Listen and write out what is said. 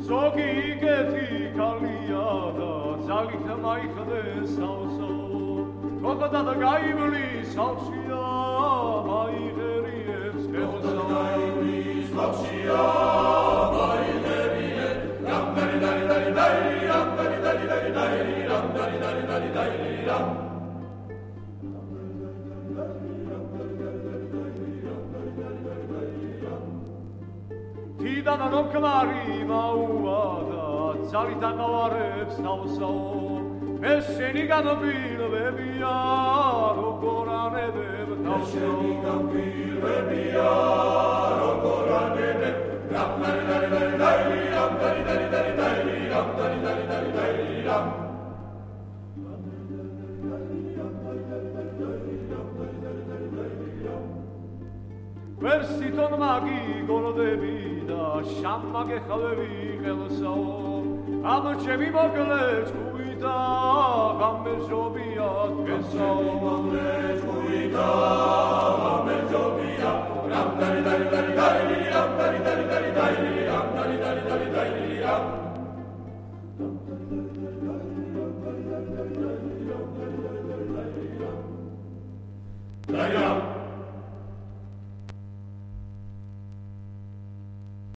ზოგი იგეთი ქალია და ძალით მაიხდეს თავსო გოხდა და გაივლის ხალხია მაიღერიებს ხელსა გაივლის ხალხია მაიღერიებს რამ დარი დარი დარი დარი რამ დარი დარი დარი დარი რამ დარი დარი დარი დარი რამ Tida non kmari mauada, zalita navarებს tavsao, mesheni ganbilvebia, rogoranedeb tavsao. Mesheni ganbilvebia, rogoranedeb, ram dari dari dari dari, ram dari dari dari dari, ram dari dari dari dari, ram. Versiton magi golodebi da shamma gexavები ხელსაო ამ ჩემი მოკლე ჭუიტა გამეშობია დღესაო მოკლე ჭუიტა